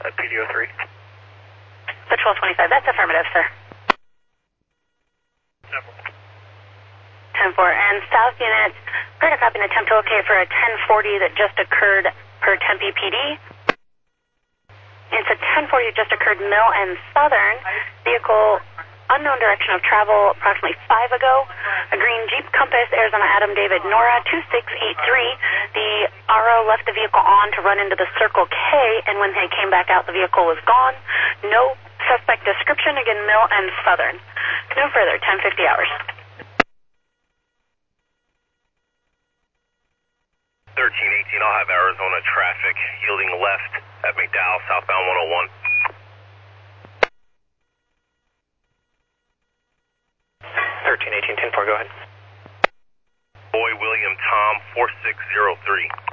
PDO3. Patrol 25, that's affirmative, sir. 10-4. And South Unit, heard a copy and attempt to locate for a 1040 that just occurred per Tempe PD. It's a 1040 that just occurred Mill and Southern. Vehicle, unknown direction of travel, approximately 5 ago. A green Jeep Compass, Arizona Adam David Nora, 2683. The RO left the vehicle on to run into the Circle K, and when they came back out, the vehicle was gone. No suspect description, again, Mill and Southern. No further, 1050 hours. 1318, I'll have Arizona traffic yielding left at McDowell, southbound 101. 1318, 10-4, go ahead. Boy William Tom, 4603.